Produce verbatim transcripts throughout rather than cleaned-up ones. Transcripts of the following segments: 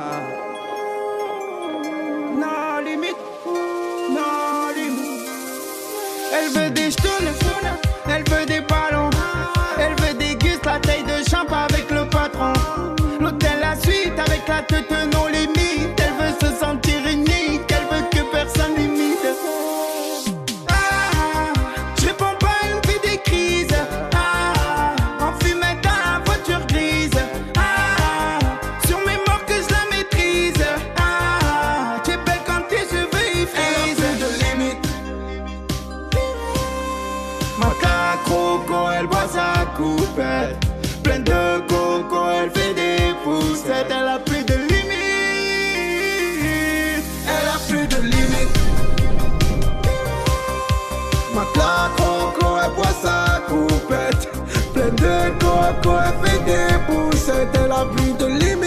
Non limite, non limite. Elle veut des ch'tounes, elle veut des ballons, elle veut des gus, la taille de champ avec le patron. L'hôtel, la suite avec la tête non limite. Elle veut se sentir unique, elle veut que personne l'imite. Ah, je réponds pas à une vie des crises. Ah, en fumette dans la voiture grise. Ah, sur mes morts que je la maîtrise. Ah, tu es belle quand tes cheveux ils frisent. Elle a plus de limite. Ma croco, elle boit sa coupette. Pleine de coco, elle fait des poussettes. Elle a plus de limite. Elle a plus de limite. Ma croco, elle boit sa coupette. Pleine de coco, elle fait des poussettes. Elle a plus de limite.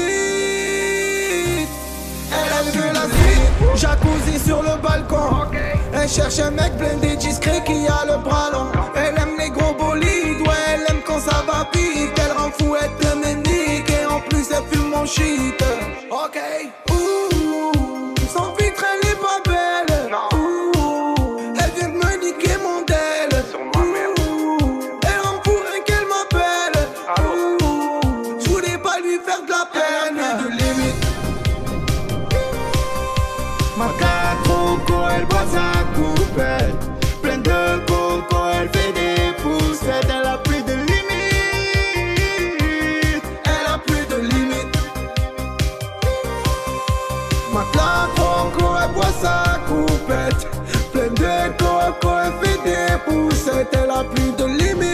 Elle veut la suite. Jacuzzi sur le balcon. Elle cherche un mec blindé discret qui a le bras long. Elle aime les gros bolides, ouais, elle aime quand ça va vite. Elle rend fou, elle te ménique et en plus elle fume mon shit. Ok. Ouh, sans filtre elle est pas belle. Ouh, elle vient de me niquer mon del. Ouh, elle rend fou rien qu'elle m'appelle. Ouh, je voulais pas lui faire de la peine. De limite. Ma croco, elle boit sa coupette. Pleine de coco, elle fait des poussettes. Elle a plus de limite. Elle a plus de limite. Ma croco, elle boit sa coupette. Pleine de coco, elle fait des poussettes. Elle a plus de limite.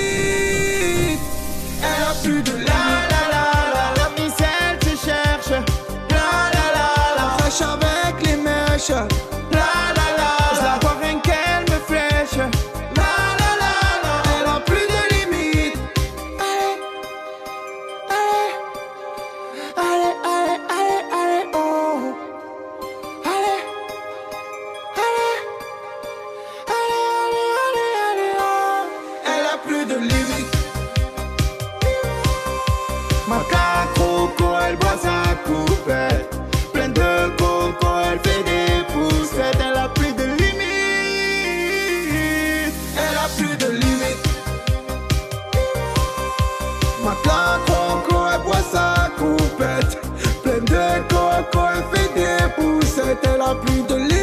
Elle a plus de limite. La la la la, la ficelle se cherche. La la la la, fraîche avec les mèches. La la la, je la vois rien qu'elle me flèche. La la la la, elle a plus de limite. Allez, allez, allez, allez, allez, oh. Allez, allez, allez, allez, allez, allez, oh. Elle a plus de limite. Ma croco, elle boit sa coupette. Pleine de coco, elle fait des poussettes. Elle a plus de limite. Elle a plus de limite. Ma croco, elle boit sa coupette. Pleine de coco, elle fait des poussettes. Elle a plus de limite.